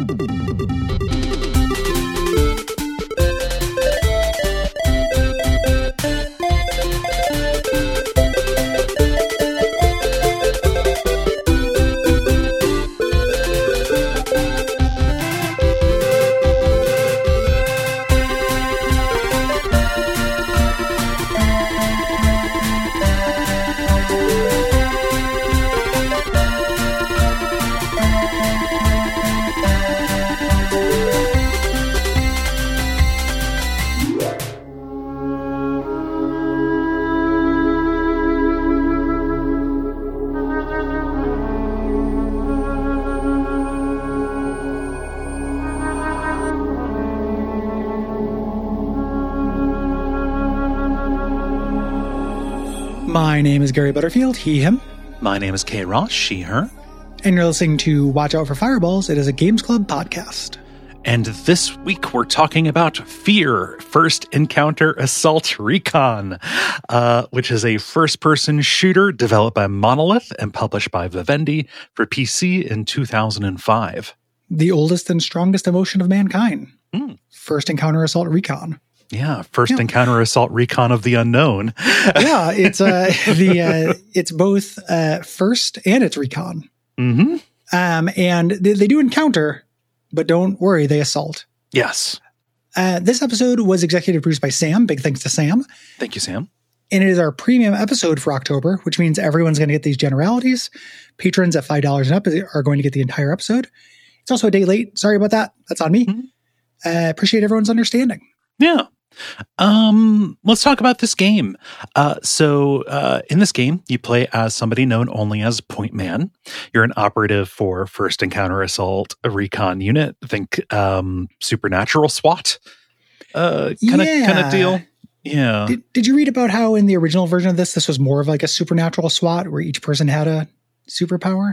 My name is Gary Butterfield, he, him. My name is Kay Ross, she, her. And you're listening to Watch Out for Fireballs. It is a Games Club podcast. And this week we're talking about Fear, First Encounter Assault Recon, which is a first-person shooter developed by Monolith and published by Vivendi for PC in 2005. The oldest and strongest emotion of mankind. First Encounter Assault Recon. Yeah, First Encounter Assault Recon of the Unknown. Yeah, it's it's both first and it's recon. Mm-hmm. And they do encounter, but don't worry, they assault. Yes. This episode was executive produced by Sam. Big thanks to Sam. Thank you, Sam. And it is our premium episode for October, which means everyone's going to get these generalities. Patrons at $5 and up are going to get the entire episode. It's also a day late. Sorry about that. That's on me. Appreciate everyone's understanding. Yeah. Let's talk about this game. So in this game, you play as somebody known only as Point Man. You're an operative for First Encounter Assault, a recon unit. Think Supernatural SWAT kind of deal. Yeah. Did you read about how in the original version of this was more of like a Supernatural SWAT where each person had a superpower?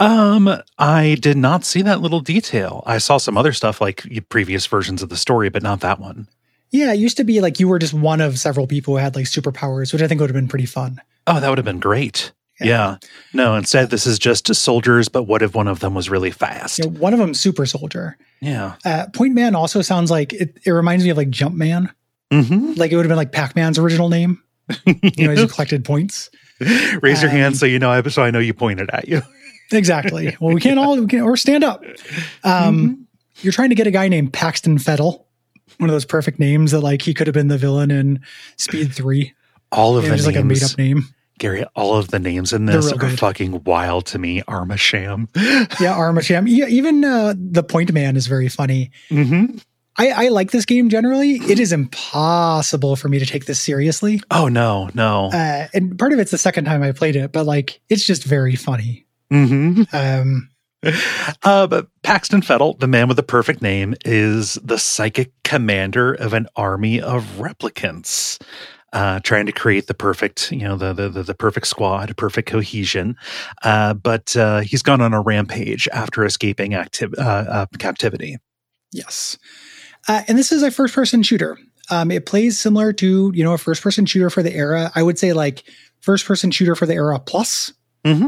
I did not see that little detail. I saw some other stuff like previous versions of the story, but not that one. Yeah, it used to be like you were just one of several people who had like superpowers, which I think would have been pretty fun. Oh, that would have been great. Yeah. No, instead this is just soldiers, but what if one of them was really fast? You know, one of them super soldier. Yeah. Point Man also sounds like, it reminds me of like Jumpman. Mm-hmm. Like it would have been like Pac-Man's original name. You know, as you collected points. Raise your hand so I know you pointed at you. Exactly. Well, we can or stand up. You're trying to get a guy named Paxton Fettel. One of those perfect names that like he could have been the villain in Speed 3. All of the names, like a made up name. Gary, all of the names in this are fucking wild to me. Armasham. Yeah, Armasham. Yeah, even the Point Man is very funny. Mm-hmm. I like this game generally. It is impossible for me to take this seriously. Oh, no. And part of it's the second time I played it, but like it's just very funny. Mm-hmm. But Paxton Fettel, the man with the perfect name, is the psychic commander of an army of replicants, trying to create the perfect, the perfect squad, perfect cohesion. But he's gone on a rampage after escaping captivity. Yes. And this is a first-person shooter. It plays similar to, a first-person shooter for the era. I would say like first-person shooter for the era plus. Mm-hmm.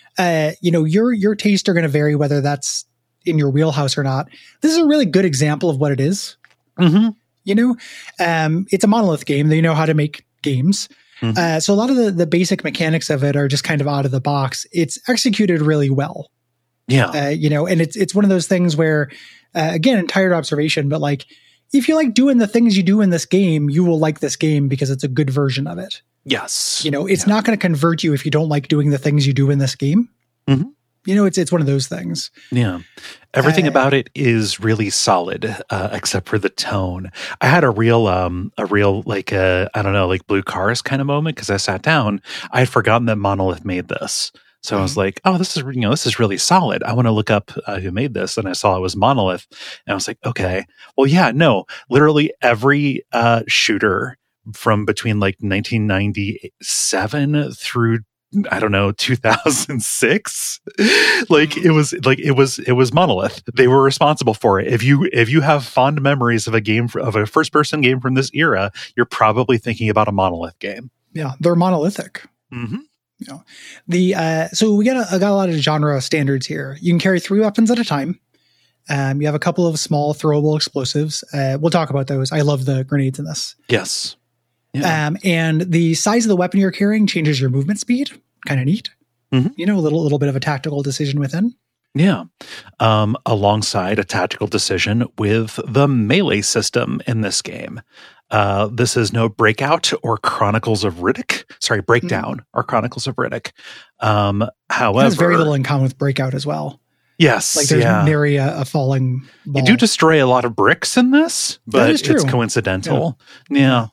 Your tastes are going to vary whether that's in your wheelhouse or not. This is a really good example of what it is. Mm-hmm. It's a Monolith game. They know how to make games. Mm-hmm. So a lot of the basic mechanics of it are just kind of out of the box. It's executed really well. Yeah. And it's one of those things where, again, entitled observation, but like, if you like doing the things you do in this game, you will like this game because it's a good version of it. Yes. It's not going to convert you if you don't like doing the things you do in this game. Mm-hmm. It's one of those things. Yeah. Everything about it is really solid, except for the tone. I had a real like, I don't know, like Blue Cars kind of moment because I sat down. I had forgotten that Monolith made this. So I was like, oh, this is really solid. I want to look up who made this. And I saw it was Monolith. And I was like, okay, well, yeah, no, literally every shooter from between like 1997 through, I don't know, 2006, it was Monolith. They were responsible for it. If you have fond memories of a first person game from this era, you're probably thinking about a Monolith game. Yeah, they're monolithic. Mm-hmm. So we got a lot of genre standards here. You can carry 3 weapons at a time. You have a couple of small throwable explosives. We'll talk about those. I love the grenades in this. Yes. Yeah. And the size of the weapon you're carrying changes your movement speed. Kind of neat. Mm-hmm. A little bit of a tactical decision within. Yeah. Alongside a tactical decision with the melee system in this game. This is no Breakout or Chronicles of Riddick. Sorry, Breakdown or Chronicles of Riddick. However, it has very little in common with Breakout as well. Yes. Like there's nary a falling ball. You do destroy a lot of bricks in this, but it's coincidental. Yeah.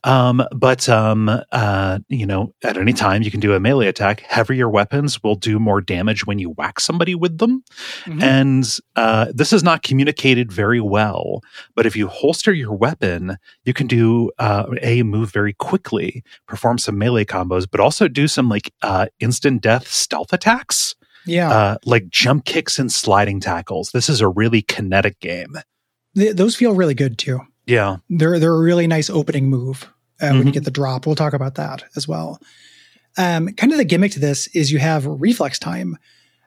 But at any time you can do a melee attack. Heavier weapons will do more damage when you whack somebody with them. Mm-hmm. And this is not communicated very well. But if you holster your weapon, you can do move very quickly, perform some melee combos, but also do some like instant death stealth attacks. Yeah. Like jump kicks and sliding tackles. This is a really kinetic game. Those feel really good too. Yeah. They're a really nice opening move when you get the drop. We'll talk about that as well. Kind of the gimmick to this is you have reflex time,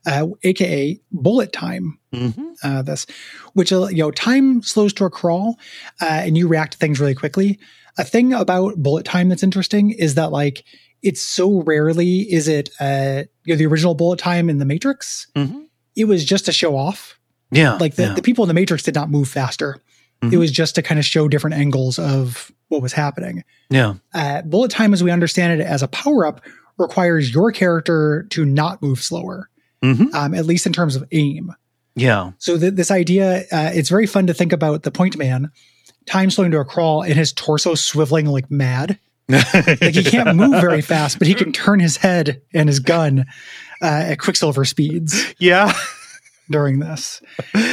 aka bullet time. This, which time slows to a crawl, and you react to things really quickly. A thing about bullet time that's interesting is that like it's so rarely is it the original bullet time in the Matrix. Mm-hmm. It was just to show off. Yeah, like the people in the Matrix did not move faster. Mm-hmm. It was just to kind of show different angles of what was happening. Yeah, bullet time, as we understand it, as a power up, requires your character to not move slower, at least in terms of aim. Yeah. So this idea, it's very fun to think about the point man, time slowing to a crawl, and his torso swiveling like mad. Like he can't move very fast, but he can turn his head and his gun at Quicksilver speeds. Yeah, during this,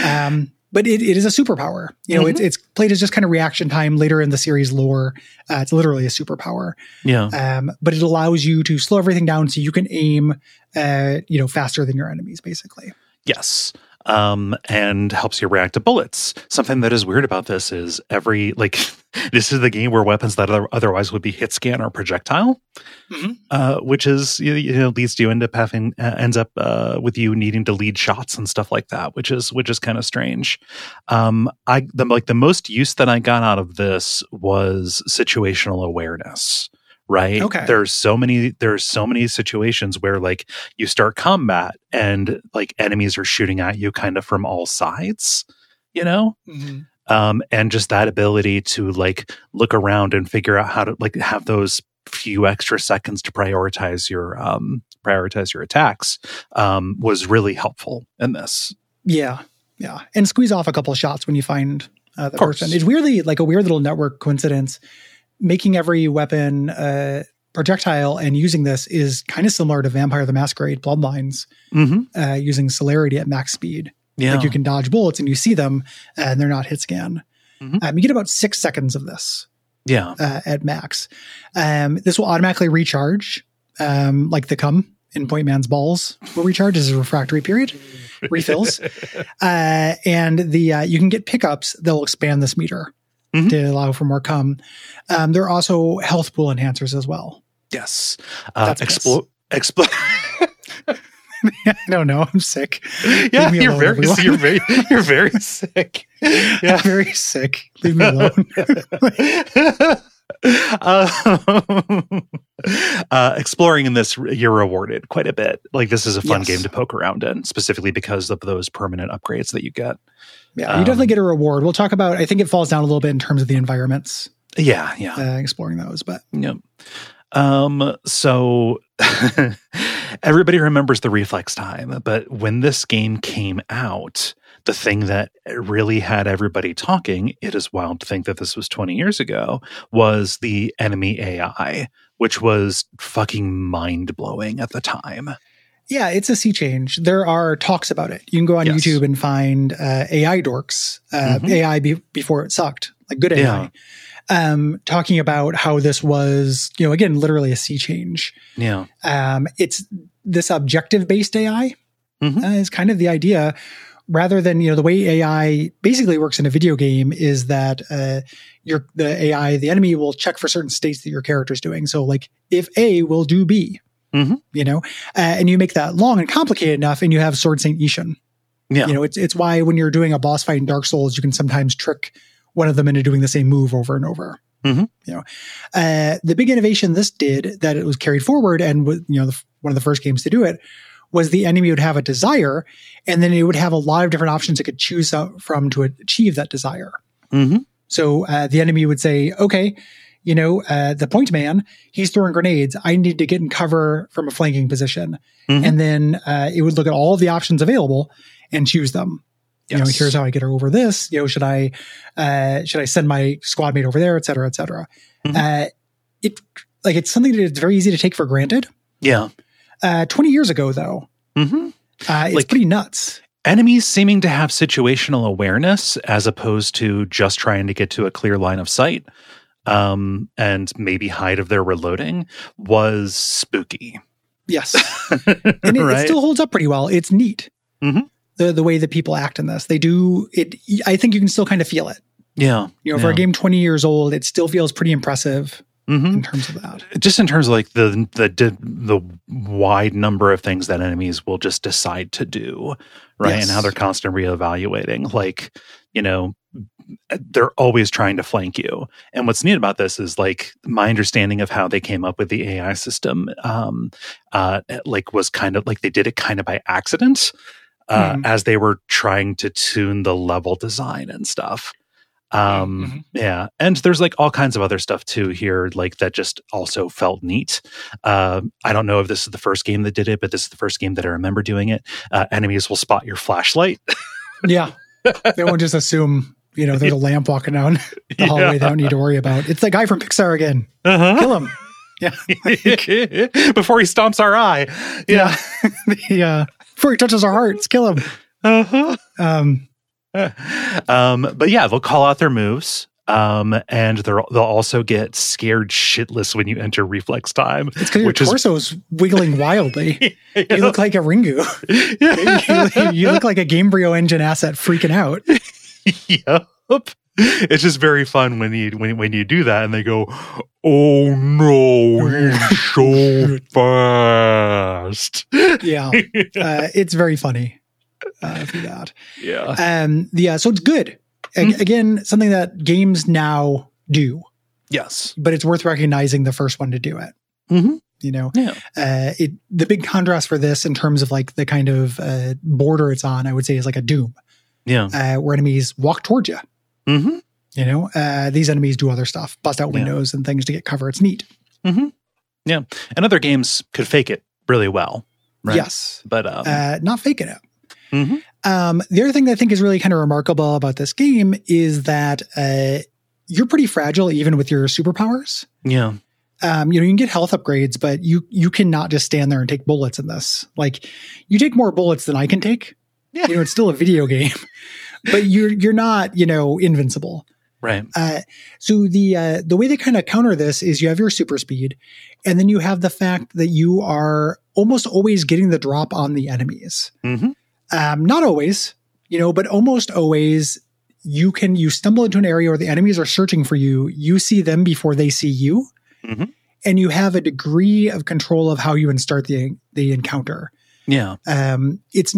but it is a superpower. It's played as just kind of reaction time later in the series lore. It's literally a superpower. Yeah, but it allows you to slow everything down so you can aim, faster than your enemies, basically. Yes. And helps you react to bullets. Something that is weird about this is this is the game where weapons that otherwise would be hit scan or projectile, which is leads to you ends up with you needing to lead shots and stuff like that, which is kind of strange. The most use that I got out of this was situational awareness. Right. Okay. There's so many situations where like you start combat and like enemies are shooting at you kind of from all sides, and just that ability to like look around and figure out how to like have those few extra seconds to prioritize your attacks was really helpful in this. Yeah. Yeah. And squeeze off a couple of shots when you find the person. It's weirdly like a weird little network coincidence. Making every weapon projectile and using this is kind of similar to Vampire the Masquerade Bloodlines, using celerity at max speed. Yeah. Like you can dodge bullets and you see them and they're not hit scan. You get about 6 seconds of this at max. This will automatically recharge, like the cum in Point Man's balls will recharge as a refractory period, refills. And you can get pickups that will expand this meter. To allow for more cum. There are also health pool enhancers as well. Yes. Explode. I don't know. I'm sick. Yeah, you're very sick. Yeah, I'm very sick. Leave me alone. Exploring in this, you're rewarded quite a bit. Like this is a fun Yes. game to poke around in, specifically because of those permanent upgrades that you get. Yeah, you definitely get a reward. We'll talk about, I think it falls down a little bit in terms of the environments. Yeah. Exploring those, but. Yep. So everybody remembers the reflex time, but when this game came out, the thing that really had everybody talking, it is wild to think that this was 20 years ago, was the enemy AI, which was fucking mind-blowing at the time. Yeah, it's a sea change. There are talks about it. You can go on YouTube and find AI dorks, AI before it sucked, like good AI, talking about how this was, again, literally a sea change. Yeah. It's this objective-based AI is kind of the idea. Rather than, the way AI basically works in a video game is that the AI, the enemy will check for certain states that your character is doing. So like if A will do B, and you make that long and complicated enough and you have Sword Saint Ishin. Yeah. You know, it's why when you're doing a boss fight in Dark Souls, you can sometimes trick one of them into doing the same move over and over. Mm-hmm. You know, the big innovation this did that it was carried forward and was, you know, one of the first games to do it was the enemy would have a desire, and then it would have a lot of different options it could choose from to achieve that desire. Mm-hmm. So the enemy would say, okay, you know, the point man, he's throwing grenades. I need to get in cover from a flanking position. Mm-hmm. And then it would look at all of the options available and choose them. Yes. You know, here's how I get her over this. You know, should I send my squad mate over there, et cetera, et cetera. Mm-hmm. It's something that it's very easy to take for granted. Yeah. 20 years ago, though, Mm-hmm. it's pretty nuts. Enemies seeming to have situational awareness as opposed to just trying to get to a clear line of sight and maybe hide if they're reloading was spooky. Yes. And it still holds up pretty well. It's neat. Mm-hmm. The way that people act in this. They do it. I think you can still kind of feel it. Yeah. You know, for a game 20 years old, it still feels pretty impressive Mm-hmm. in terms of that. Just in terms of like the wide number of things that enemies will just decide to do, right? Yes. And how they're constantly reevaluating. Like, you know, they're always trying to flank you. And what's neat about this is like my understanding of how they came up with the AI system, like was kind of like they did it kind of by accident as they were trying to tune the level design and stuff. Yeah. And there's like all kinds of other stuff too here, like that just also felt neat. I don't know if this is the first game that did it, but this is the first game that I remember doing it. Enemies will spot your flashlight. Yeah. They won't just assume, you know, there's a lamp walking down the hallway they don't need to worry about. It's the guy from Pixar again. Kill him. Yeah. Before he stomps our eye. Yeah. Before he touches our hearts, kill him. But yeah, they'll call out their moves. And they'll also get scared shitless when you enter reflex time. It's because your torso's wiggling wildly. You look like a Ringu. You look like a Gamebryo engine asset freaking out. Yep. It's just very fun when you do that and they go, oh no, he's so fast. Yeah. It's very funny. For that. Yeah. So it's good. Again, something that games now do. Yes. But it's worth recognizing the first one to do it. Mm-hmm. You know, the big contrast for this in terms of like the kind of border it's on, I would say is like a Doom. Yeah. Where enemies walk towards you. Mm-hmm. You know, these enemies do other stuff, bust out windows and things to get cover. It's neat. Mm-hmm. Yeah. And other games could fake it really well. Right? Yes. But not faking it. Mm-hmm. The other thing that I think is really kind of remarkable about this game is that you're pretty fragile even with your superpowers. Yeah. You know, you can get health upgrades, but you cannot just stand there and take bullets in this. Like, you take more bullets than I can take. Yeah. You know, it's still a video game, but you're not, you know, invincible. Right. So the way they kind of counter this is you have your super speed, and then you have the fact that you are almost always getting the drop on the enemies. Mm-hmm. Not always, you know, but almost always you stumble into an area where the enemies are searching for you. You see them before they see you. Mm-hmm. And you have a degree of control of how you start the encounter. Yeah. It's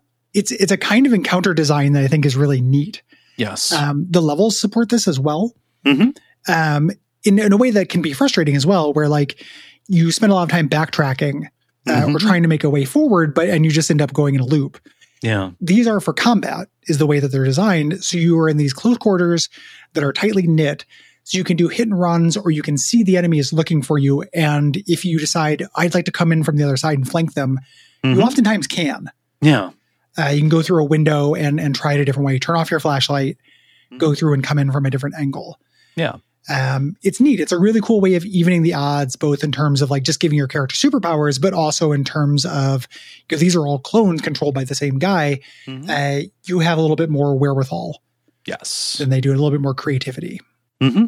a kind of encounter design that I think is really neat. Yes. The levels support this as well. Mm-hmm. In a way that can be frustrating as well, where like you spend a lot of time backtracking or trying to make a way forward, and you just end up going in a loop. Yeah. These are for combat is the way that they're designed. So you are in these close quarters that are tightly knit. So you can do hit and runs, or you can see the enemy is looking for you. And if you decide I'd like to come in from the other side and flank them, you oftentimes can. Yeah. You can go through a window and try it a different way. Turn off your flashlight, go through and come in from a different angle. Yeah. It's neat. It's a really cool way of evening the odds, both in terms of like just giving your character superpowers, but also in terms of, because these are all clones controlled by the same guy, you have a little bit more wherewithal. Yes. Than they do, a little bit more creativity. Mm-hmm.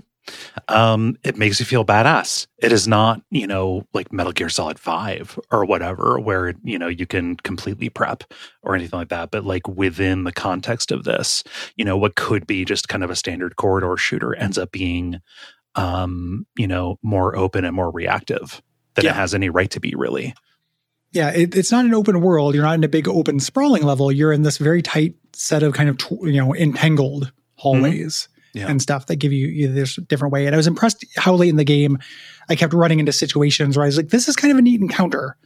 It makes you feel badass. It is not, you know, like Metal Gear Solid 5 or whatever, where, you know, you can completely prep or anything like that. But like within the context of this, you know, what could be just kind of a standard corridor shooter ends up being, you know, more open and more reactive than it has any right to be, really. Yeah, it's not an open world. You're not in a big open sprawling level. You're in this very tight set of kind of, entangled hallways and stuff that give you this different way. And I was impressed how late in the game I kept running into situations where I was like, this is kind of a neat encounter.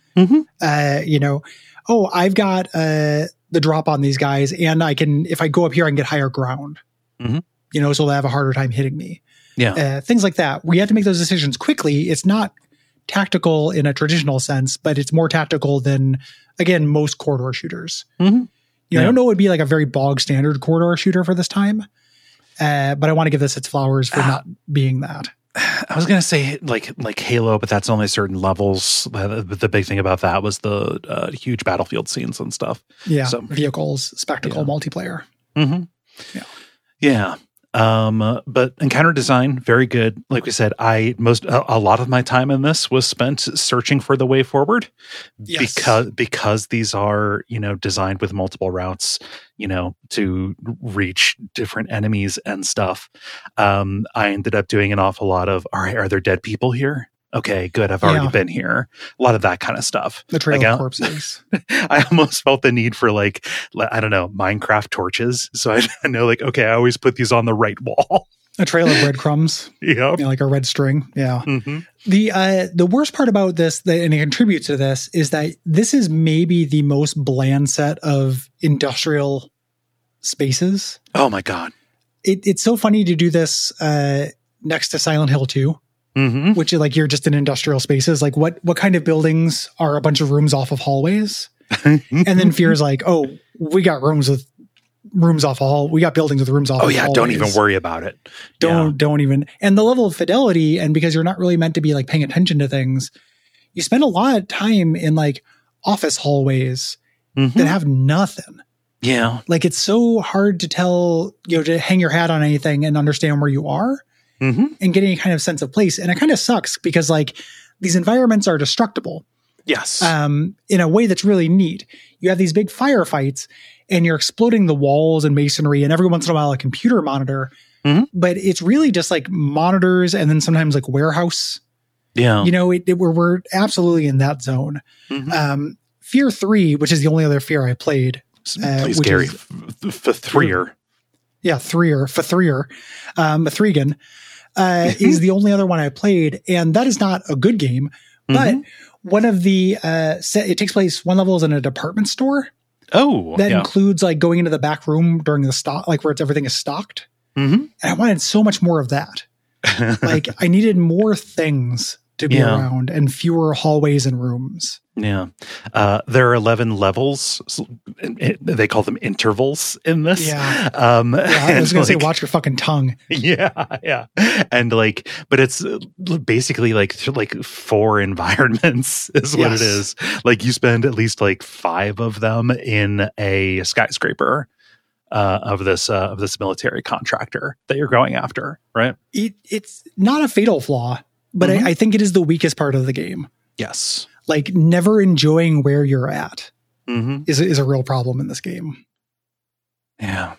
I've got the drop on these guys, and I can, if I go up here, I can get higher ground. So they'll have a harder time hitting me. Yeah. Things like that. We have to make those decisions quickly. It's not tactical in a traditional sense, but it's more tactical than, again, most corridor shooters. I don't know it would be like a very bog standard corridor shooter for this time, but I want to give this its flowers for not being that. I was going to say like Halo, but that's only certain levels. The big thing about that was the huge battlefield scenes and stuff. Yeah, so, vehicles, spectacle, multiplayer. Yeah. But encounter design, very good. Like we said, a lot of my time in this was spent searching for the way forward, because these are, designed with multiple routes, to reach different enemies and stuff. I ended up doing an awful lot of, all right, are there dead people here? Okay, good. I've already been here. A lot of that kind of stuff. The trail of corpses. I almost felt the need for Minecraft torches. So I know okay, I always put these on the right wall. A trail of breadcrumbs. Yeah. Like a red string. Yeah. The worst part about this, and it contributes to this, is that this is maybe the most bland set of industrial spaces. Oh my God. It's so funny to do this next to Silent Hill 2. Which is you're just in industrial spaces. Like what kind of buildings are a bunch of rooms off of hallways? And then Fear's we got rooms off a hall. We got buildings with rooms off. Oh yeah, hallways. Don't even worry about it. Don't even. And the level of fidelity, and because you're not really meant to be paying attention to things, you spend a lot of time in office hallways that have nothing. Yeah, it's so hard to tell, to hang your hat on anything and understand where you are. And get any kind of sense of place. And it kind of sucks because these environments are destructible. Yes. In a way that's really neat. You have these big firefights and you're exploding the walls and masonry and every once in a while a computer monitor. But it's really just monitors and then sometimes warehouse. Yeah. We're absolutely in that zone. Fear 3, which is the only other Fear I played. Please, Gary. Threer. Yeah, Threer. Threegan. Is the only other one I played, and that is not a good game. But one of the it takes place, one level is in a department store. Oh, that includes going into the back room during the stock, where everything is stocked. And I wanted so much more of that. I needed more things to be around and fewer hallways and rooms. Yeah. There are 11 levels. They call them intervals in this. Yeah. I was going to say, watch your fucking tongue. Yeah. And but it's basically 4 environments is what it is. You spend at least 5 of them in a skyscraper of this military contractor that you're going after, right? It's not a fatal flaw, but I think it is the weakest part of the game. Yes. Never enjoying where you're at is a real problem in this game. Yeah.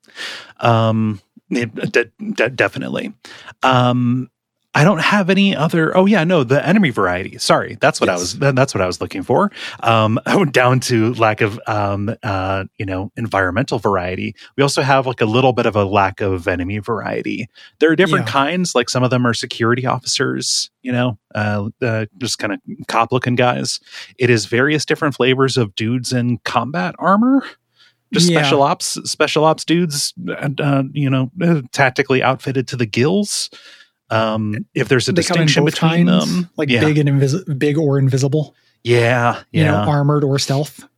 Definitely. I don't have any other. Oh yeah, no, the enemy variety. Sorry, that's what that's what I was looking for. I went down to lack of environmental variety. We also have a little bit of a lack of enemy variety. There are different kinds. Some of them are security officers. Just kind of cop looking guys. It is various different flavors of dudes in combat armor. Just special ops dudes. Tactically outfitted to the gills. If there's a distinction between them, big and big or invisible, armored or stealth,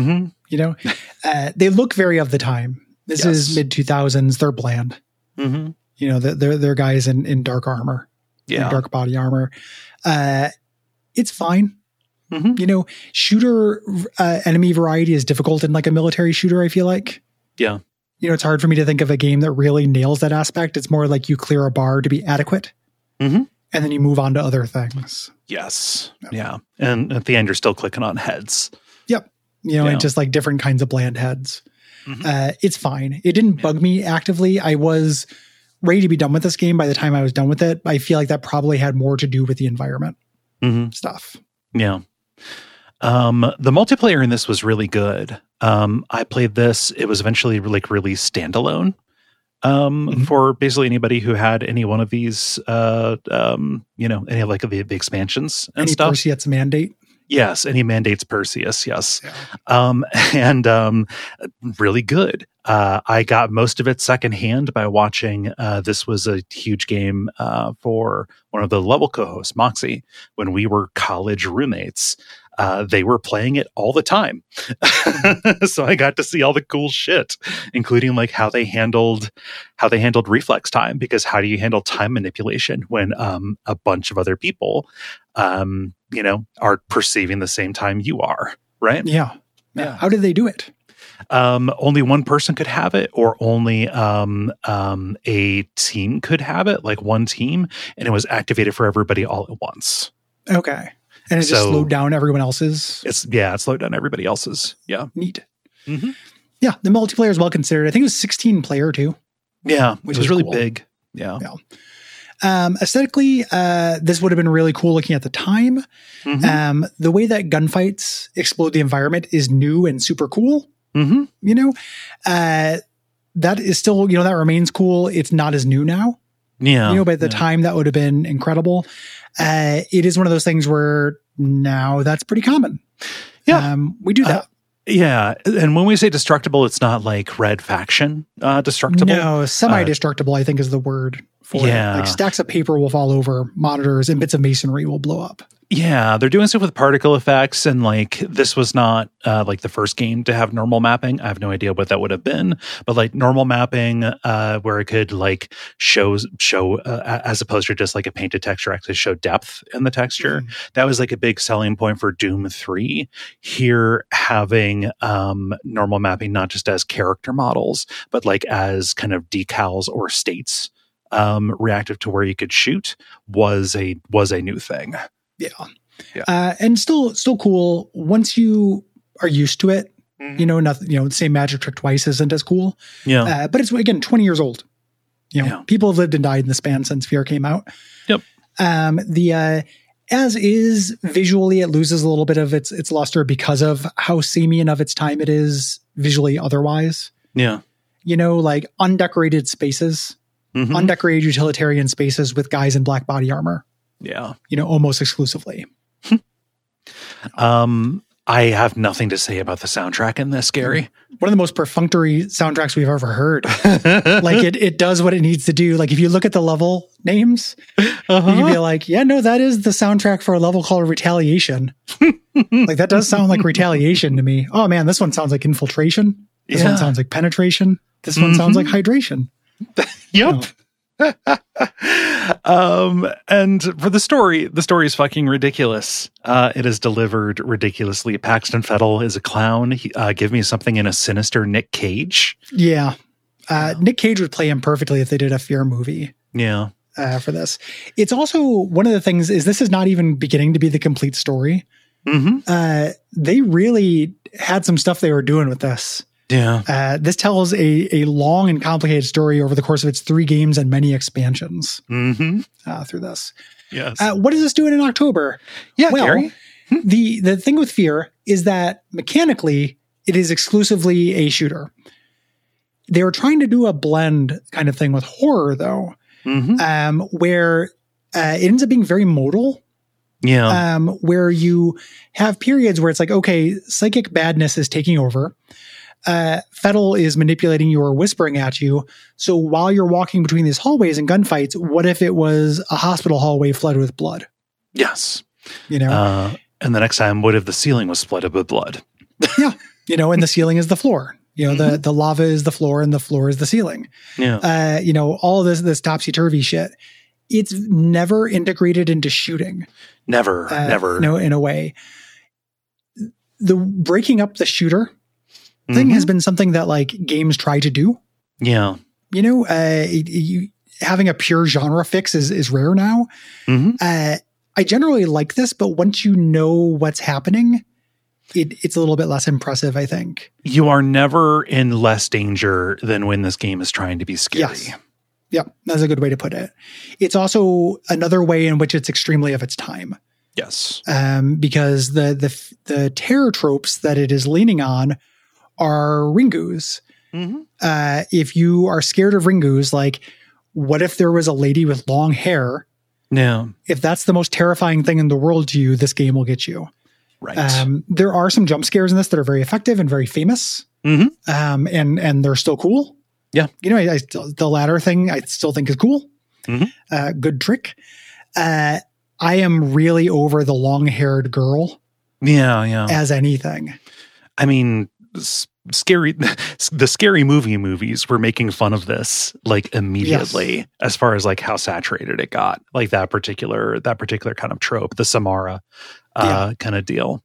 they look very of the time. This is mid 2000s. They're bland. They're guys in dark armor, dark body armor. It's fine. Shooter enemy variety is difficult in a military shooter. I feel like, it's hard for me to think of a game that really nails that aspect. It's more you clear a bar to be adequate. And then you move on to other things. Yes. Yeah. And at the end, you're still clicking on heads. Yep. And just different kinds of bland heads. It's fine. It didn't bug me actively. I was ready to be done with this game by the time I was done with it. I feel like that probably had more to do with the environment stuff. Yeah. The multiplayer in this was really good. I played this. It was eventually like released standalone for basically anybody who had any one of these, any of like the expansions and Any stuff. Perseus mandate. Yes, any mandates Perseus, yes. Yeah. And really good. I got most of it secondhand by watching. This was a huge game for one of the level co-hosts, Moxie, when we were college roommates. They were playing it all the time. So I got to see all the cool shit, including like how they handled reflex time, because how do you handle time manipulation when a bunch of other people are perceiving the same time you are, right? Yeah. How did they do it? Only one person could have it, or only a team could have it, like one team, and it was activated for everybody all at once. Okay. And it just slowed down everyone else's? It slowed down everybody else's. Yeah. Neat. Mm-hmm. Yeah, the multiplayer is well considered. I think it was 16 player too. Yeah, which was is really cool. big. Yeah. Aesthetically, this would have been really cool looking at the time. Mm-hmm. The way that gunfights explode the environment is new and super cool. Mm-hmm. That is still, that remains cool. It's not as new now. Yeah. But at the time that would have been incredible. It is one of those things where now that's pretty common. Yeah. We do that. Yeah. And when we say destructible, it's not like Red Faction destructible. No, semi-destructible, I think is the word for it. Like stacks of paper will fall over monitors and bits of masonry will blow up. Yeah, they're doing stuff with particle effects, and like this was not like the first game to have normal mapping. I have no idea what that would have been, but like normal mapping where it could like show as opposed to just like a painted texture, actually show depth in the texture. That was like a big selling point for Doom 3. Here, having normal mapping not just as character models, but like as kind of decals or states reactive to where you could shoot was a new thing. Yeah. And still cool once you are used to it. Nothing, the same magic trick twice isn't as cool. Yeah. But it's, again, 20 years old. People have lived and died in the span since Fear came out. Yep. As is, visually, it loses a little bit of its luster because of how samey and of its time it is visually otherwise. Yeah. Like undecorated spaces, undecorated utilitarian spaces with guys in black body armor. Yeah. Almost exclusively. I have nothing to say about the soundtrack in this, Gary. One of the most perfunctory soundtracks we've ever heard. Like it does what it needs to do. Like if you look at the level names, you can be like, yeah, no, that is the soundtrack for a level called Retaliation. Like that does sound like Retaliation to me. Oh man, this one sounds like Infiltration. This one sounds like Penetration. This one sounds like Hydration. Yep. And for the story is fucking ridiculous. It is delivered ridiculously. Paxton Fettel is a clown. Give me something in a sinister Nick Cage. Yeah. Nick Cage would play him perfectly if they did a Fear movie. Yeah. For this. It's also one of the things is this is not even beginning to be the complete story. They really had some stuff they were doing with this. Yeah. This tells a long and complicated story over the course of its 3 games and many expansions through this. Yes. What is this doing in October? Yeah, well, Gary. The thing with Fear is that mechanically it is exclusively a shooter. They were trying to do a blend kind of thing with horror, though, where it ends up being very modal. Yeah. Where you have periods where it's like, okay, psychic badness is taking over. Fettel is manipulating you or whispering at you. So while you're walking between these hallways and gunfights, what if it was a hospital hallway flooded with blood? Yes. And the next time, what if the ceiling was flooded with blood? Yeah. And the ceiling is the floor. The lava is the floor and the floor is the ceiling. Yeah. All this topsy-turvy shit. It's never integrated into shooting. Never. No, in a way. The breaking up the shooter thing has been something that like games try to do. Yeah. Having a pure genre fix is rare now. I generally like this, but once you know what's happening, it's a little bit less impressive, I think. You are never in less danger than when this game is trying to be scary. Yes. Yep. That's a good way to put it. It's also another way in which it's extremely of its time. Yes. Because the terror tropes that it is leaning on are Ringus. Mm-hmm. If you are scared of Ringus, like, what if there was a lady with long hair? Yeah. If that's the most terrifying thing in the world to you, this game will get you. Right. There are some jump scares in this that are very effective and very famous. Mm-hmm. And they're still cool. Yeah. You know, the ladder thing I still think is cool. Mm-hmm. Good trick. I am really over the long-haired girl. Yeah. As anything. I mean, scary. The Scary Movie movies were making fun of this like immediately, as far as like how saturated it got. Like that particular kind of trope, the Samara kind of deal.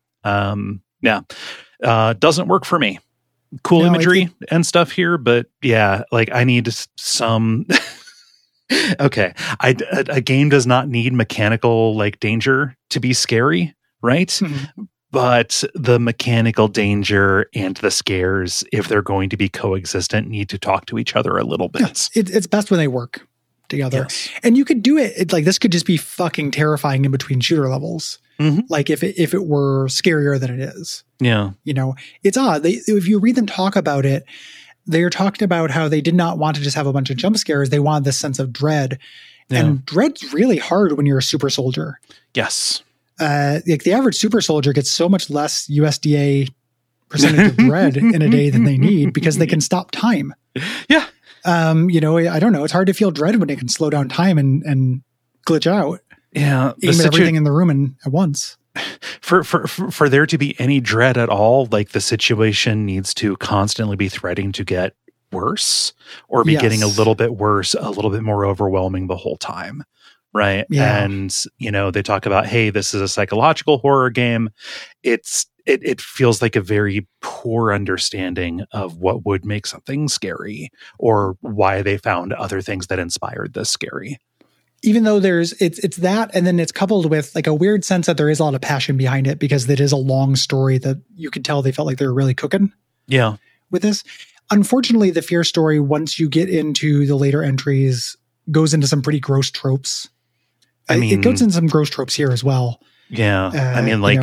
Doesn't work for me. Cool imagery and stuff here, but yeah, like I need some. Okay, a game does not need mechanical like danger to be scary, right? Mm-hmm. But the mechanical danger and the scares, if they're going to be coexistent, need to talk to each other a little bit. Yeah, it's best when they work together. Yes. And you could do it like this could just be fucking terrifying in between shooter levels. Mm-hmm. Like if it were scarier than it is. Yeah. You know, it's odd. If you read them talk about it, they're talking about how they did not want to just have a bunch of jump scares. They wanted this sense of dread. Yeah. And dread's really hard when you're a super soldier. Yes. Like the average super soldier gets so much less USDA percentage of dread in a day than they need because they can stop time. Yeah. You know, I don't know. It's hard to feel dread when it can slow down time and glitch out. Yeah. Aim at everything in the room at once. For there to be any dread at all, like the situation needs to constantly be threatening to get worse or be getting a little bit worse, a little bit more overwhelming the whole time. Right. Yeah. And, you know, they talk about, hey, this is a psychological horror game. It feels like a very poor understanding of what would make something scary or why they found other things that inspired this scary. Even though it's that, and then it's coupled with like a weird sense that there is a lot of passion behind it because it is a long story that you could tell they felt like they were really cooking. Yeah. With this. Unfortunately, the Fear story, once you get into the later entries, goes into some pretty gross tropes. I mean, it goes into some gross tropes here as well. Yeah. I mean, like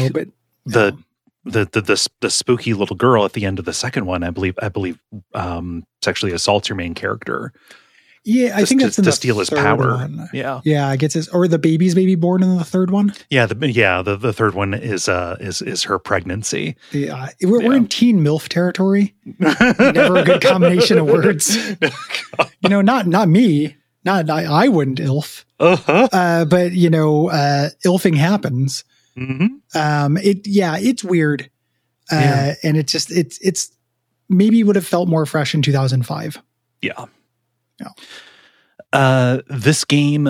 the spooky little girl at the end of the second one, I believe sexually assaults your main character. Yeah, I think that's in to the steal his power. One. Yeah, it gets his, or the baby's maybe born in the third one. Yeah, the third one is her pregnancy. Yeah, we're in teen MILF territory. Never a good combination of words. You know, not me. I wouldn't ILF. But you know, ILFing happens. Mm-hmm. It's weird. And it's maybe would have felt more fresh in 2005. Yeah. This game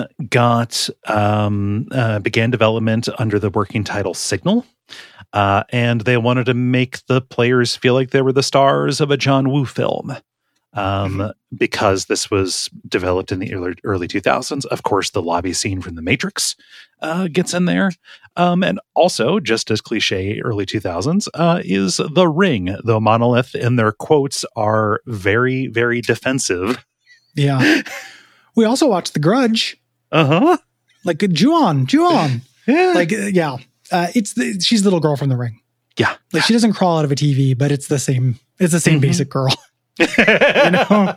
began development under the working title Signal, and they wanted to make the players feel like they were the stars of a John Woo film. Because this was developed in the early 2000s. Of course, the lobby scene from The Matrix gets in there. And also, just as cliche early 2000s, is The Ring, though Monolith in their quotes are very, very defensive. Yeah. We also watched The Grudge. Like Ju-on. Yeah. Like, yeah. She's the little girl from The Ring. Yeah. Like she doesn't crawl out of a TV, but it's the same basic girl. You know?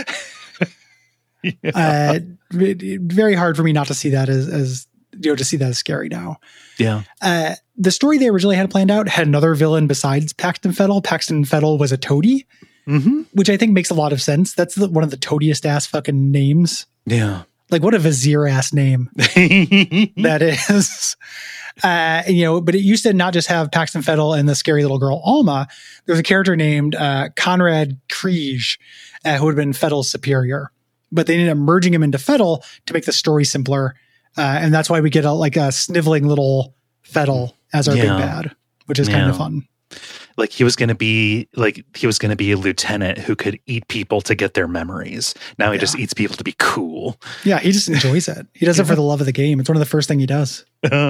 Very hard for me not to see that as you know, to see that as scary now. Yeah. The story they originally had planned out had another villain besides Paxton Fettel. Paxton Fettel was a toady, which I think makes a lot of sense. That's one of the toadiest ass fucking names. Yeah. Like what a vizier ass name that is. You know, but it used to not just have Paxton Fettel and the scary little girl Alma. There was a character named Conrad Kriege, who would have been Fettel's superior. But they ended up merging him into Fettel to make the story simpler. And that's why we get a sniveling little Fettel as our big bad, which is kind of fun. Like he was going to be a lieutenant who could eat people to get their memories. Now he just eats people to be cool. Yeah, he just enjoys it. He does it for the love of the game. It's one of the first things he does.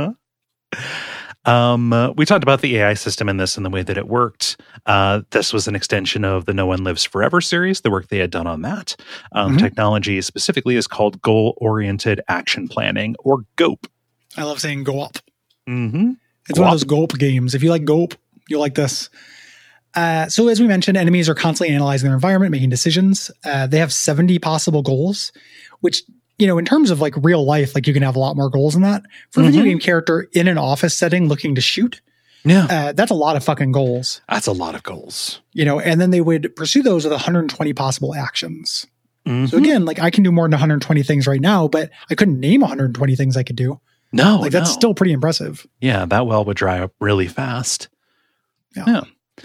We talked about the AI system in this and the way that it worked. This was an extension of the No One Lives Forever series, the work they had done on that. Technology specifically is called Goal-Oriented Action Planning, or GOAP. I love saying go up. Mm-hmm. It's one of those gulp games. If you like gulp, you'll like this. So as we mentioned, enemies are constantly analyzing their environment, making decisions. They have 70 possible goals, which, in terms of like real life, like you can have a lot more goals than that. For a video game character in an office setting looking to shoot, that's a lot of fucking goals. That's a lot of goals. And then they would pursue those with 120 possible actions. So again, like I can do more than 120 things right now, but I couldn't name 120 things I could do. No, that's still pretty impressive. Yeah, that well would dry up really fast. Yeah.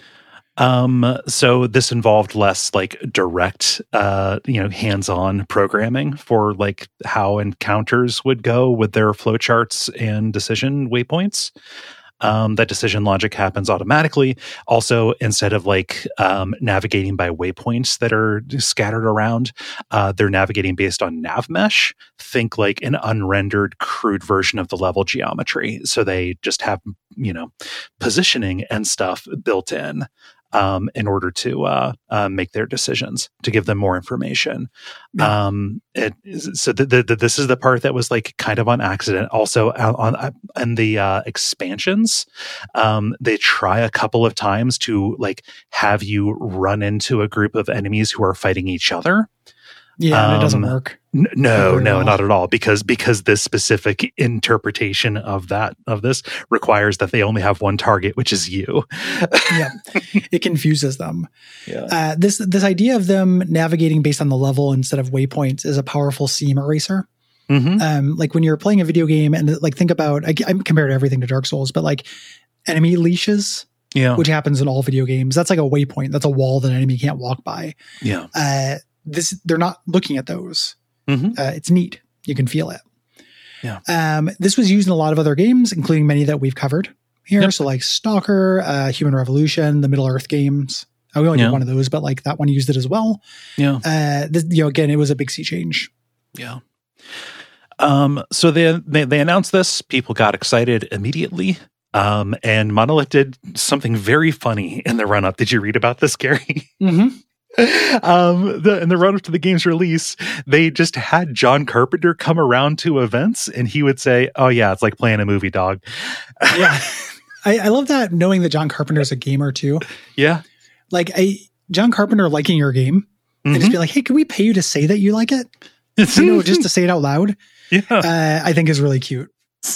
So this involved less like direct, hands-on programming for like how encounters would go with their flowcharts and decision waypoints. That decision logic happens automatically. Also, instead of like navigating by waypoints that are scattered around, they're navigating based on nav mesh. Think like an unrendered, crude version of the level geometry. So they just have, positioning and stuff built in order to make their decisions, to give them more information. Yeah. So this is the part that was like kind of on accident. Also on the expansions, they try a couple of times to like have you run into a group of enemies who are fighting each other. Yeah, and it doesn't work. No, not at all. Because this specific interpretation of this requires that they only have one target, which is you. Yeah, it confuses them. Yeah. This idea of them navigating based on the level instead of waypoints is a powerful seam eraser. Mm-hmm. Like when you're playing a video game, and like think about, I'm compared everything to Dark Souls, but like enemy leashes. Yeah. Which happens in all video games. That's like a waypoint. That's a wall that an enemy can't walk by. Yeah. They're not looking at those. Mm-hmm. It's neat. You can feel it. Yeah. This was used in a lot of other games, including many that we've covered here. Yep. So like Stalker, Human Revolution, the Middle Earth games. We only did one of those, but like that one used it as well. Yeah. Again, it was a big sea change. Yeah. So they announced this. People got excited immediately. And Monolith did something very funny in the run-up. Did you read about this, Gary? Mm-hmm. In the run-up to the game's release, they just had John Carpenter come around to events, and he would say, "Oh yeah, it's like playing a movie, dog." Yeah, I love that, knowing that John Carpenter is a gamer too. Yeah, like John Carpenter liking your game, and just be like, "Hey, can we pay you to say that you like it?" Just to say it out loud. Yeah, I think is really cute.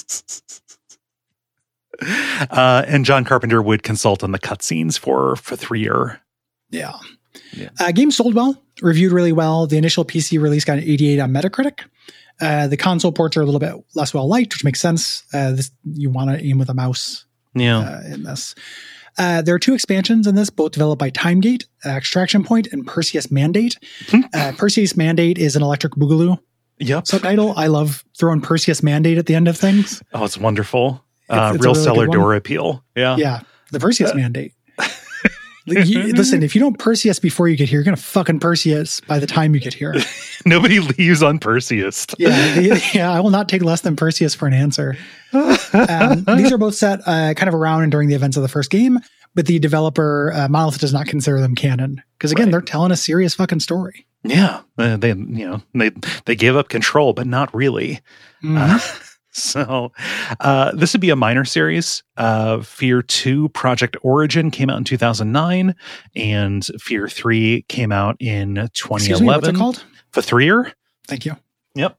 And John Carpenter would consult on the cutscenes for 3-year. Yeah. Game sold well, reviewed really well. The initial PC release got an 88 on Metacritic. The console ports are a little bit less well liked, which makes sense. You want to aim with a mouse. In this. There are 2 expansions in this, both developed by Timegate, Extraction Point, and Perseus Mandate. Perseus Mandate is an Electric Boogaloo subtitle. I love throwing Perseus Mandate at the end of things. Oh, it's wonderful. It's real really seller door appeal. Yeah, the Perseus Mandate. Listen, if you don't Perseus before you get here, you're going to fucking Perseus by the time you get here. Nobody leaves on Perseus. Yeah, I will not take less than Perseus for an answer. These are both set kind of around and during the events of the first game, but the developer, Monolith, does not consider them canon. Because again, they're telling a serious fucking story. Yeah, they gave up control, but not really. So this would be a minor series. Fear 2 Project Origin came out in 2009, and Fear 3 came out in 2011. Excuse me, what's it called? Fear. Thank you. Yep.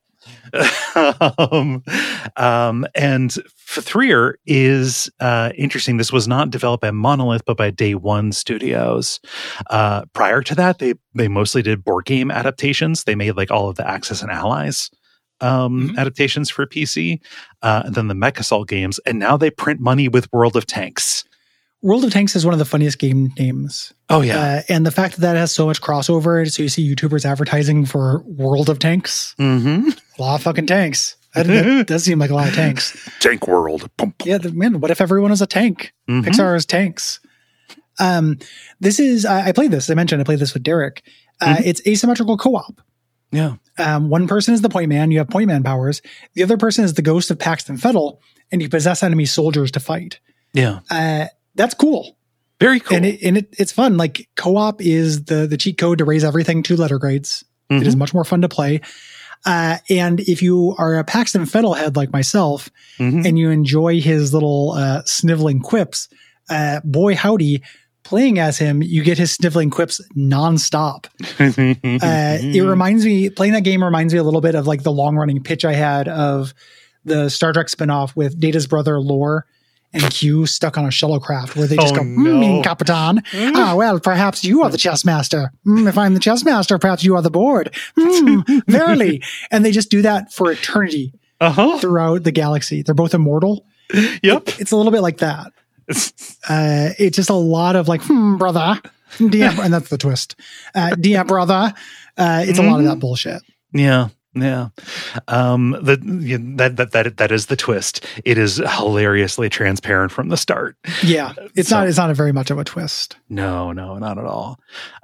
And Fear is interesting. This was not developed by Monolith, but by Day One Studios. Prior to that, they mostly did board game adaptations. They made like all of the Axis and Allies adaptations for PC, and then the MechAssault games, and now they print money with World of Tanks. World of Tanks is one of the funniest game names. Oh yeah, and the fact that has so much crossover, so you see YouTubers advertising for World of Tanks. A lot of fucking tanks. That does seem like a lot of tanks. Tank World. Yeah, man. What if everyone is a tank? Pixar is tanks. This is. I played this. I mentioned I played this with Derek. It's asymmetrical co-op. Yeah. One person is the point man. You have point man powers. The other person is the ghost of Paxton Fettel, and you possess enemy soldiers to fight. Yeah. That's cool. Very cool. And it's fun. Like co-op is the cheat code to raise everything 2 letter grades. It is much more fun to play. And if you are a Paxton Fiddlehead like myself, and you enjoy his little sniveling quips, boy howdy, playing as him, you get his sniveling quips nonstop. It reminds me, playing that game reminds me a little bit of like the long running pitch I had of the Star Trek spinoff with Data's brother Lore and Q stuck on a shuttlecraft where they just go, Capitan. Well, perhaps you are the chess master. If I'm the chess master, perhaps you are the board. Verily. And they just do that for eternity throughout the galaxy. They're both immortal. Yep. It's a little bit like that. It's just a lot of like, brother. And that's the twist. Dear brother. It's a lot of that bullshit. Yeah. Yeah. That is the twist. It is hilariously transparent from the start. Yeah. It's not a very much of a twist. No, not at all.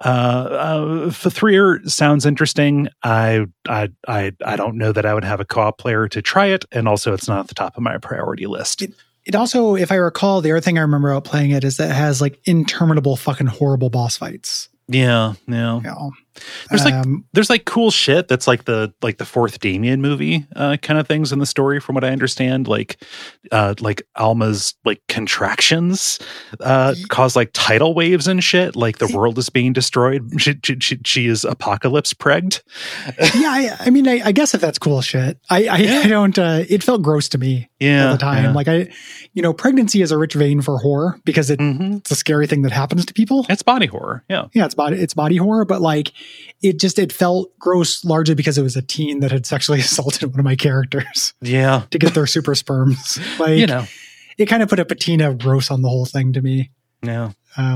Fthrir sounds interesting. I don't know that I would have a co-op player to try it. And also it's not at the top of my priority list. It also, if I recall, the other thing I remember about playing it is that it has like interminable fucking horrible boss fights. Yeah. There's like cool shit that's like the fourth Damien movie kind of things in the story, from what I understand. Like Alma's like contractions cause like tidal waves and shit. Like the world is being destroyed. She is apocalypse pregged. Yeah, I mean, I guess if that's cool shit, I don't. It felt gross to me at the time. Like pregnancy is a rich vein for horror because it's a scary thing that happens to people. It's body horror. Yeah, it's body horror, but like it felt gross largely because it was a teen that had sexually assaulted one of my characters. Yeah, to get their super sperms. Like it kind of put a patina of gross on the whole thing to me. Yeah.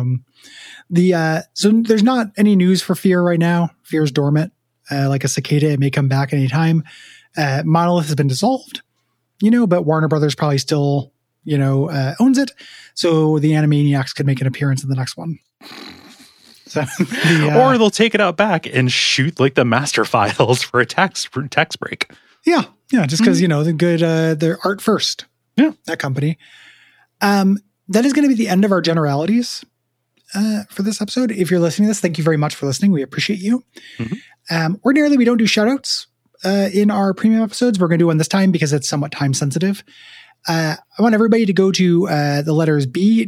So there's not any news for Fear right now. Fear's dormant, like a cicada. It may come back anytime. Monolith has been dissolved, but Warner Brothers probably still, owns it. So the Animaniacs could make an appearance in the next one. So or they'll take it out back and shoot like the master files for a tax break. Yeah. Just because, the good, their art first. Yeah. That company. That is going to be the end of our generalities for this episode. If you're listening to this, thank you very much for listening. We appreciate you. Ordinarily, we don't do shout outs in our premium episodes. We're going to do one this time because it's somewhat time sensitive. I want everybody to go to the letters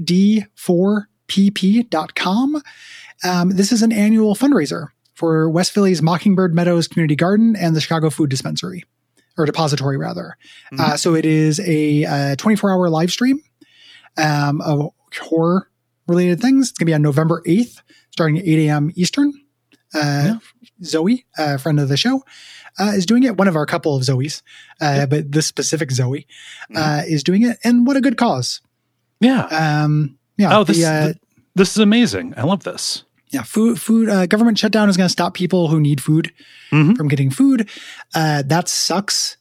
bd4pp.com. This is an annual fundraiser for West Philly's Mockingbird Meadows Community Garden and the Chicago Food Dispensary, or Depository rather. So it is a 24-hour live stream of horror related things. It's going to be on November 8th, starting at 8 a.m. Eastern. Zoe, a friend of the show, is doing it. One of our couple of Zoes, but this specific Zoe is doing it. And what a good cause. Yeah. This is amazing. I love this. Yeah. Food, government shutdown is going to stop people who need food from getting food. That sucks.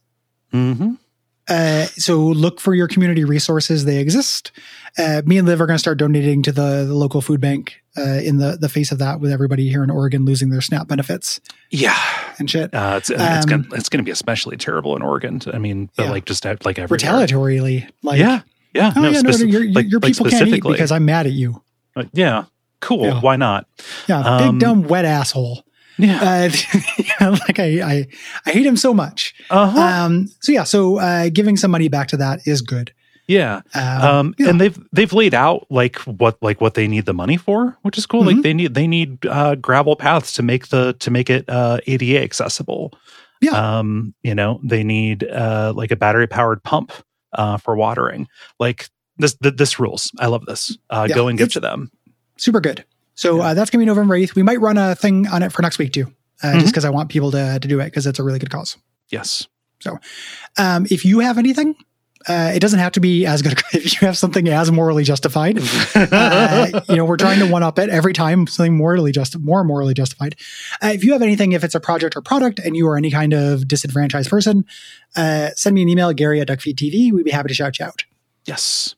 So look for your community resources. They exist. Me and Liv are going to start donating to the local food bank in the face of that, with everybody here in Oregon losing their SNAP benefits. Yeah. And shit. It's going to be especially terrible in Oregon. I mean, like just like everywhere. Retaliatorily. Like, yeah. Your people can't eat because I'm mad at you. Yeah. Cool. Yeah. Why not? Yeah. Big, dumb, wet asshole. Yeah. Like I hate him so much. So giving some money back to that is good. Yeah. And they've laid out like what they need the money for, which is cool. Like they need gravel paths to make it ADA accessible. Yeah. They need like a battery powered pump for watering. Like this rules. I love this. Go and give to them. Super good. So that's going to be November 8th. We might run a thing on it for next week too, just because I want people to do it because it's a really good cause. Yes. So if you have anything, it doesn't have to be as good. If you have something as morally justified, we're trying to one up it every time, something more morally justified. If you have anything, if it's a project or product and you are any kind of disenfranchised person, send me an email at Gary@DuckFeedTV. We'd be happy to shout you out. Yes.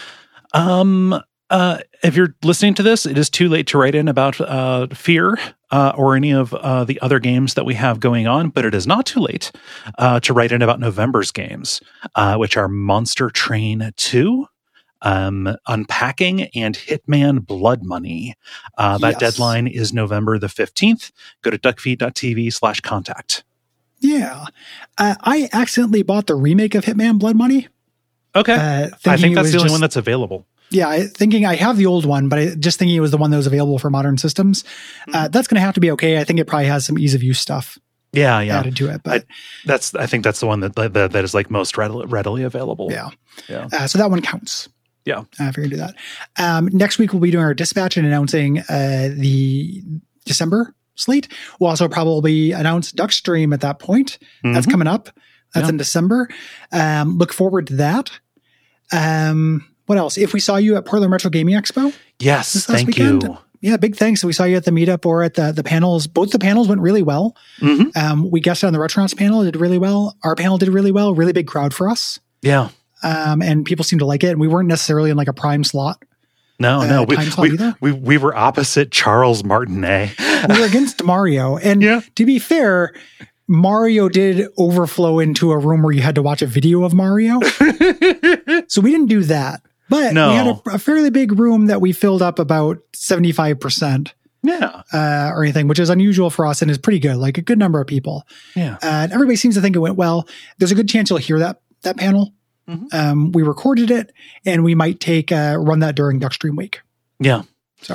If you're listening to this, it is too late to write in about Fear or any of the other games that we have going on, but it is not too late to write in about November's games, which are Monster Train 2, Unpacking, and Hitman Blood Money. That deadline is November the 15th. Go to duckfeed.tv/contact. Yeah. I accidentally bought the remake of Hitman Blood Money. Okay. I think that's the only one that's available. Yeah, thinking I have the old one, but just thinking it was the one that was available for modern systems. That's going to have to be okay. I think it probably has some ease of use stuff. Yeah. Added to it, but I think that's the one that is like most readily available. Yeah. So that one counts. Yeah. If you're gonna do that. Next week we'll be doing our dispatch and announcing the December slate. We'll also probably announce Duckstream at that point. That's coming up. That's in December. Look forward to that. What else? If we saw you at Portland Retro Gaming Expo. Yes, thank you. Yeah, big thanks. We saw you at the meetup or at the panels. Both the panels went really well. We guested on the Retronauts panel. It did really well. Our panel did really well. Really big crowd for us. Yeah. And people seemed to like it. And we weren't necessarily in like a prime slot. No. We were opposite Charles Martinet. We were against Mario. And to be fair, Mario did overflow into a room where you had to watch a video of Mario. So we didn't do that. But we had a fairly big room that we filled up about 75%. Yeah. Or anything, which is unusual for us and is pretty good. Like a good number of people. Yeah. And everybody seems to think it went well. There's a good chance you'll hear that panel. We recorded it and we might run that during Duckstream week. Yeah. So,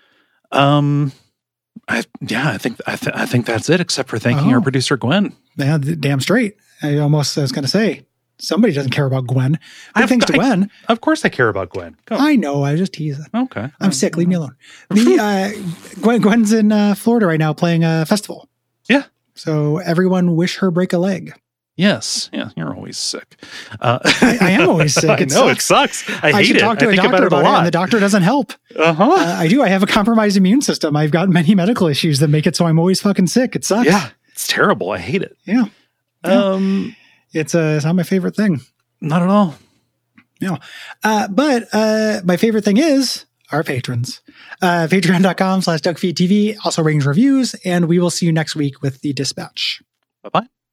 I think that's it, except for thanking our producer, Gwen. Yeah, damn straight. I was going to say, somebody doesn't care about Gwen. But thanks to Gwen. Of course I care about Gwen. Go. I know. I was just teasing. Okay. I'm sick. Leave me alone. Gwen's in Florida right now playing a festival. Yeah. So everyone wish her break a leg. Yes. Yeah. You're always sick. I am always sick. It sucks. I hate should it. talk to a doctor about it, and the doctor doesn't help. I do. I have a compromised immune system. I've got many medical issues that make it so I'm always fucking sick. It sucks. Yeah. It's terrible. I hate it. Yeah. It's not my favorite thing. Not at all. Yeah. But my favorite thing is our patrons. Patreon.com/DuckFeedTV. Also ratings, reviews. And we will see you next week with the dispatch. Bye-bye.